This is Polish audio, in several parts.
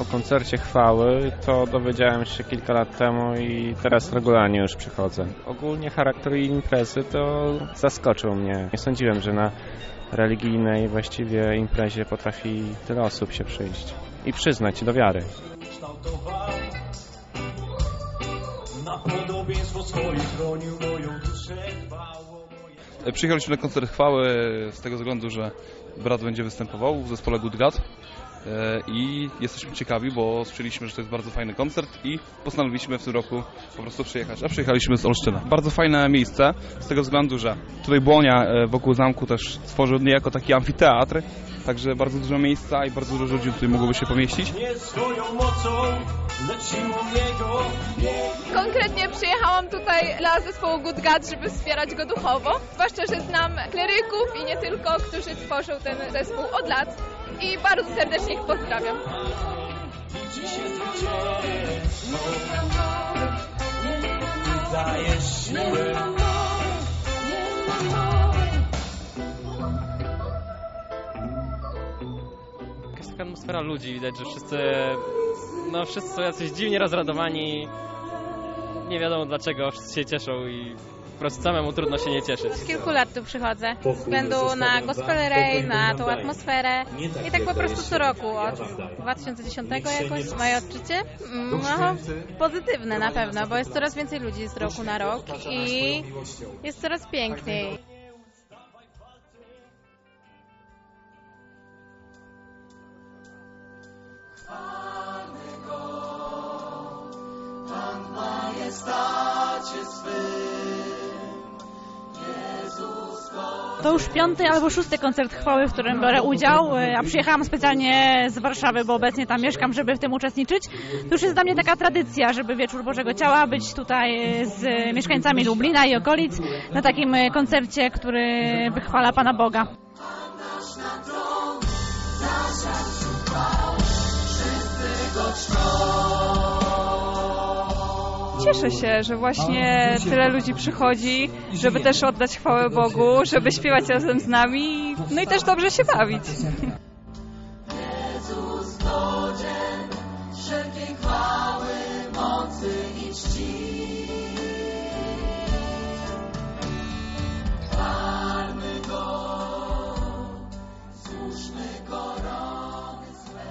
O koncercie chwały to dowiedziałem się kilka lat temu i teraz regularnie już przychodzę. Ogólnie charakter imprezy to zaskoczył mnie. Nie sądziłem, że na religijnej właściwie imprezie potrafi tyle osób się przyjść i przyznać do wiary. Przyjechaliśmy na koncert chwały z tego względu, że brat będzie występował w zespole Good God i jesteśmy ciekawi, bo słyszeliśmy, że to jest bardzo fajny koncert i postanowiliśmy w tym roku po prostu przyjechać, a przyjechaliśmy z Olsztyna. Bardzo fajne miejsce z tego względu, że tutaj Błonia wokół zamku też stworzył niejako taki amfiteatr, także bardzo dużo miejsca i bardzo dużo ludzi tutaj mogłoby się pomieścić. Konkretnie przyjechałam tutaj dla zespołu Good God, żeby wspierać go duchowo, zwłaszcza, że znam kleryków i nie tylko, którzy tworzą ten zespół od lat i bardzo serdecznie ich pozdrawiam. Jakaś taka atmosfera ludzi, widać, że wszyscy są jacyś dziwnie rozradowani, nie wiadomo dlaczego, wszyscy się cieszą i po prostu samemu trudno się nie cieszyć. Od kilku lat tu przychodzę, ze względu na Gospel Ray, na tą atmosferę i tak po prostu co roku, od 2010 jakoś. Moje odczucie? No, pozytywne na pewno, bo jest coraz więcej ludzi z roku na rok i jest coraz piękniej. To już 5. albo 6. koncert chwały, w którym biorę udział, a przyjechałam specjalnie z Warszawy, bo obecnie tam mieszkam, żeby w tym uczestniczyć. To już jest dla mnie taka tradycja, żeby Wieczór Bożego Ciała być tutaj z mieszkańcami Lublina i okolic na takim koncercie, który wychwala Pana Boga. Cieszę się, że właśnie tyle ludzi przychodzi, żeby też oddać chwałę Bogu, żeby śpiewać razem z nami, no i też dobrze się bawić. Jezus godzien wszelkiej chwały, mocy i czci. Chwalmy Go, złóżmy korony swe.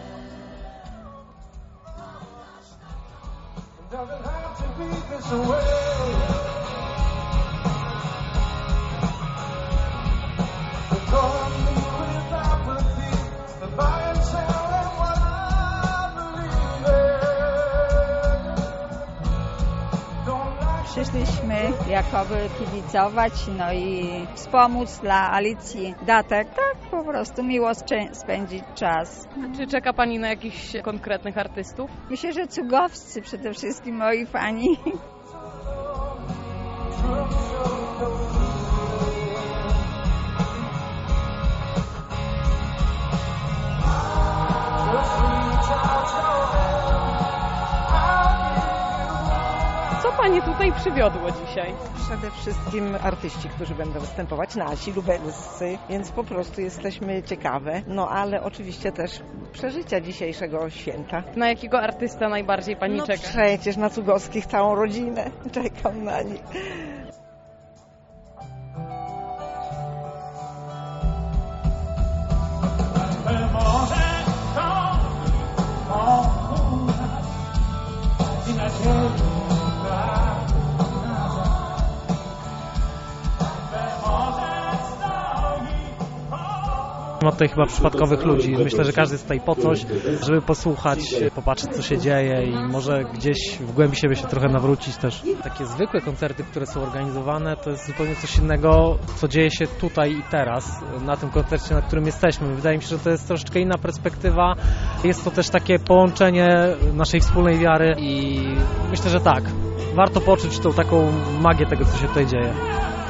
This away. Torn me with apathy, the buy and sell and what I believe in. Przyszliśmy jakoby kibicować, no i wspomóc dla Alicji Datek, tak po prostu miło spędzić czas. A czy czeka Pani na jakichś konkretnych artystów? Myślę, że cugowscy przede wszystkim moi fani. Co Panie tutaj przywiodło dzisiaj? Przede wszystkim artyści, którzy będą występować, nasi, lubelscy, więc po prostu jesteśmy ciekawe. No ale oczywiście też przeżycia dzisiejszego święta. Na jakiego artysta najbardziej Pani czeka? Przecież na Cugowskich całą rodzinę. Czekam na nich. Ma tutaj chyba przypadkowych ludzi. Myślę, że każdy jest tutaj po coś, żeby posłuchać, popatrzeć co się dzieje i może gdzieś w głębi siebie się trochę nawrócić też. Takie zwykłe koncerty, które są organizowane, to jest zupełnie coś innego, co dzieje się tutaj i teraz, na tym koncercie, na którym jesteśmy. Wydaje mi się, że to jest troszeczkę inna perspektywa. Jest to też takie połączenie naszej wspólnej wiary i myślę, że tak. Warto poczuć tą taką magię tego, co się tutaj dzieje.